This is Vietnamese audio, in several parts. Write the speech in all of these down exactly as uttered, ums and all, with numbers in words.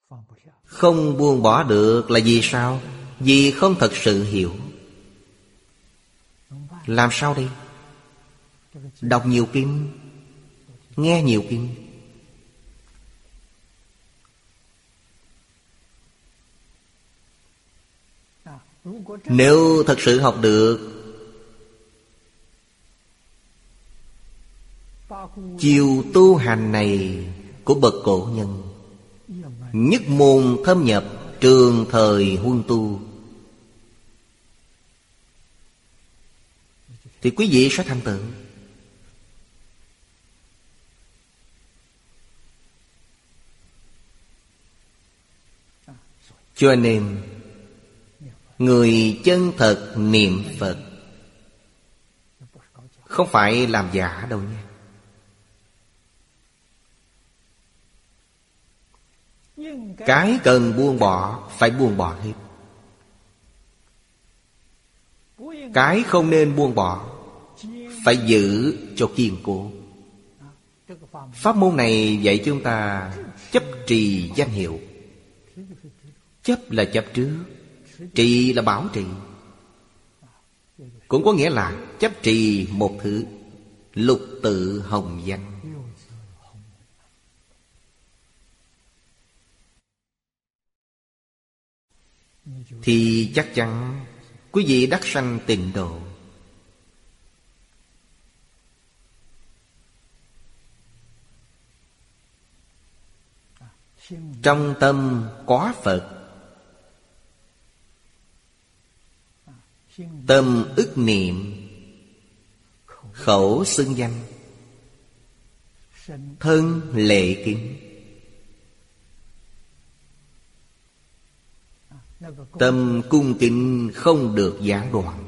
Không buông bỏ được là vì sao? Vì không thật sự hiểu. Làm sao đây? Đọc nhiều kinh, nghe nhiều kinh. Nếu thật sự học được chiều tu hành này của bậc cổ nhân, nhất môn thâm nhập, trường thời huân tu, thì quý vị sẽ thành tựu. Cho nên người chân thật niệm Phật không phải làm giả đâu nha. Cái cần buông bỏ phải buông bỏ hết. Cái không nên buông bỏ phải giữ cho kiên cố. Pháp môn này dạy chúng ta chấp trì danh hiệu. Chấp là chấp trước, trì là bảo trì. Cũng có nghĩa là chấp trì một thứ, lục tự hồng danh. Thì chắc chắn quý vị đắc sanh tịnh độ. Trong tâm có Phật, tâm ức niệm, khẩu xưng danh, thân lệ kính. Tâm cung kính không được gián đoạn.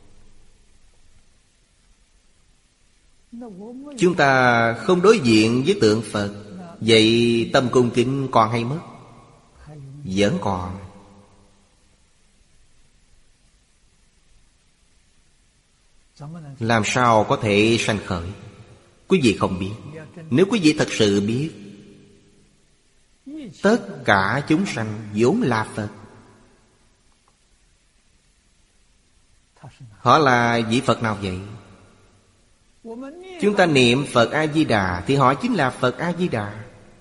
Chúng ta không đối diện với tượng Phật, vậy tâm cung kính còn hay mất? Vẫn còn. Làm sao có thể sanh khởi? Quý vị không biết. Nếu quý vị thật sự biết, tất cả chúng sanh vốn là Phật. Họ là vị Phật nào vậy? Chúng ta niệm Phật A-di-đà thì họ chính là Phật A-di-đà.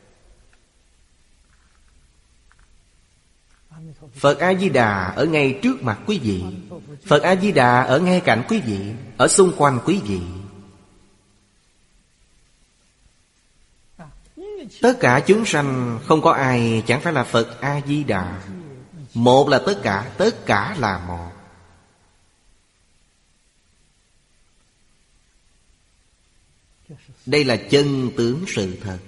Phật A-di-đà ở ngay trước mặt quý vị, Phật A-di-đà ở ngay cạnh quý vị, ở xung quanh quý vị. Tất cả chúng sanh không có ai chẳng phải là Phật A-di-đà. Một là tất cả, tất cả là một. Đây là chân tướng sự thật.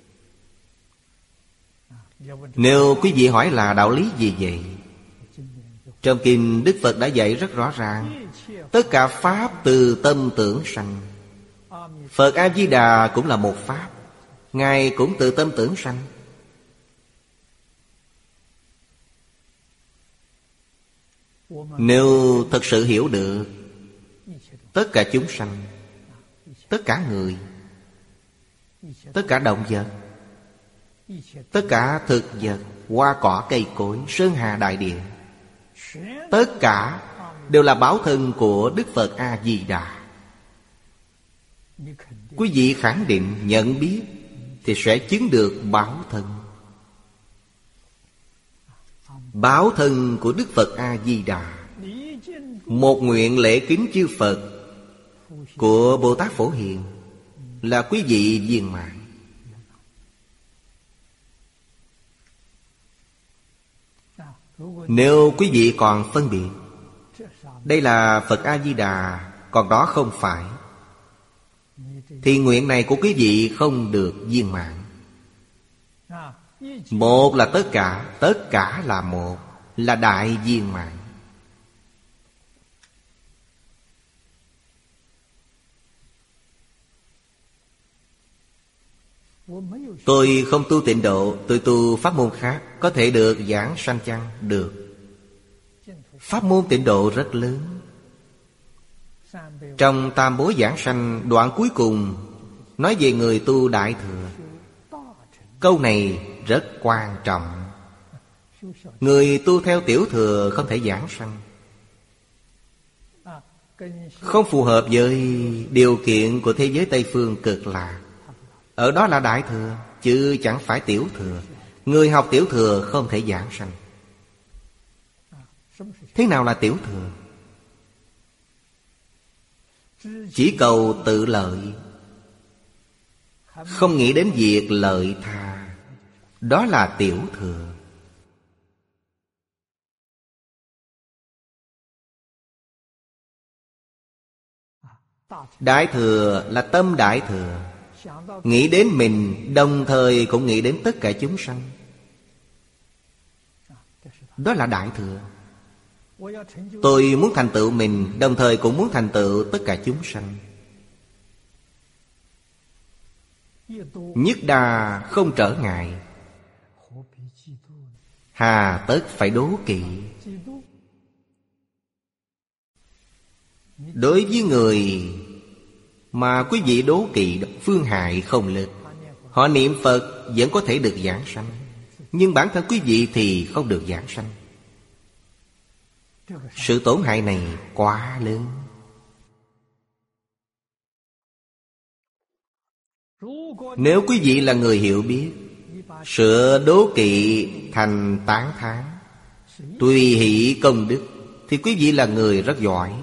Nếu quý vị hỏi là đạo lý gì vậy? Trong kinh Đức Phật đã dạy rất rõ ràng. Tất cả pháp từ tâm tưởng sanh. Phật A-di-đà cũng là một pháp, Ngài cũng từ tâm tưởng sanh. Nếu thật sự hiểu được tất cả chúng sanh, tất cả người, tất cả động vật, tất cả thực vật, hoa cỏ cây cối, sơn hà đại địa, tất cả đều là báo thân của Đức Phật A-di-đà. Quý vị khẳng định nhận biết thì sẽ chứng được báo thân. Báo thân của Đức Phật A-di-đà, một nguyện lễ kính chư Phật của Bồ Tát Phổ Hiền là quý vị viên mãn. Nếu quý vị còn phân biệt đây là Phật A-di-đà, còn đó không phải, thì nguyện này của quý vị không được viên mãn. Một là tất cả, tất cả là một, là đại viên mãn. Tôi không tu tịnh độ, tôi tu pháp môn khác, có thể được giảng sanh chăng? Được. Pháp môn tịnh độ rất lớn. Trong tam bối giảng sanh, đoạn cuối cùng nói về người tu đại thừa. Câu này rất quan trọng. Người tu theo tiểu thừa không thể giảng sanh, không phù hợp với điều kiện của thế giới Tây Phương Cực Lạc. Ở đó là đại thừa, chứ chẳng phải tiểu thừa. Người học tiểu thừa không thể giảng sanh. Thế nào là tiểu thừa? Chỉ cầu tự lợi, không nghĩ đến việc lợi tha, đó là tiểu thừa. Đại thừa là tâm đại thừa, nghĩ đến mình đồng thời cũng nghĩ đến tất cả chúng sanh. Đó là đại thừa. Tôi muốn thành tựu mình, đồng thời cũng muốn thành tựu tất cả chúng sanh. Nhất đà không trở ngại, hà tất phải đố kỵ. Đối với người mà quý vị đố kỵ, phương hại không lớn. Họ niệm Phật vẫn có thể được giảng sanh, nhưng bản thân quý vị thì không được giảng sanh. Sự tổn hại này quá lớn. Nếu quý vị là người hiểu biết, sửa đố kỵ thành tán thán, tùy hỷ công đức, thì quý vị là người rất giỏi.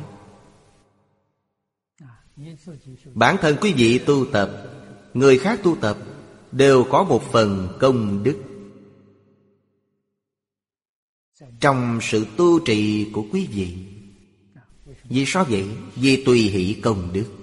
Bản thân quý vị tu tập, người khác tu tập, đều có một phần công đức trong sự tu trì của quý vị. Vì sao vậy? Vì tùy hỷ công đức.